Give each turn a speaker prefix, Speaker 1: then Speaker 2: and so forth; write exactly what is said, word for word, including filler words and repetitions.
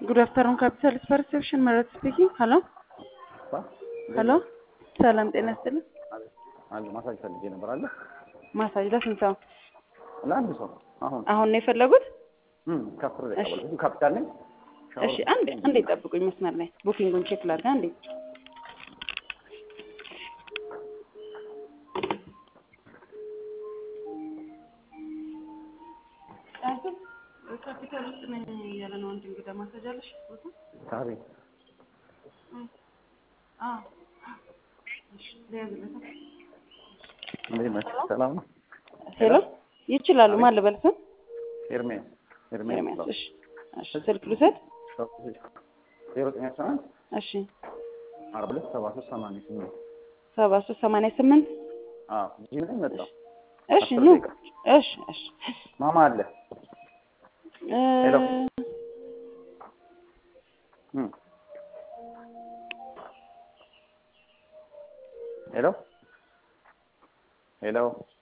Speaker 1: Good afternoon, Capital Perception, Marat speaking. Hello?
Speaker 2: ባ
Speaker 1: Hello? ሰላም ጤና ይስጥልኝ።
Speaker 2: አንድ ማሳጅ ፈልጌ ነበር አለ
Speaker 1: ማሳጅ ለስንት ሰው?
Speaker 2: ለአንድ ሰው አሁን
Speaker 1: አሁን ነው የፈለጉት?
Speaker 2: እም ከፍር ለቀበል እዚህ ካፒታል ነኝ።
Speaker 1: እሺ አንዴ አንዴ ጠብቁኝ መስመር ላይ ቡኪንጉን ቼክ ላድርግ አንዴ። ካፒታል ውስጥ ነኝ ያለ ነው አንድ እንግዳ ማሳጅ አለሽ ቦታ?
Speaker 2: ታሪ
Speaker 1: አዎ እሺ ለያዝልኝ።
Speaker 2: ምን ነው ሰላም ነው?
Speaker 1: ሄሎ ይችላሉ ማን ልበልስ?
Speaker 2: ኤርሜስ ኤርሜስ
Speaker 1: ኤርሜስ እሺ እሺ ስልክ ልውሰድ?
Speaker 2: ዜሮ ዘጠኝ አስራ አንድ
Speaker 1: እሺ
Speaker 2: አርባ ሁለት ሰባ ሶስት ሰማንያ ስምንት
Speaker 1: ሰባ ሶስት ሰማንያ ስምንት
Speaker 2: አዎ ጂም ላይ መጣው።
Speaker 1: እሺ ኑ እሺ እሺ
Speaker 2: ማማ አለ ሄሎ እም ሄሎ ሄሎ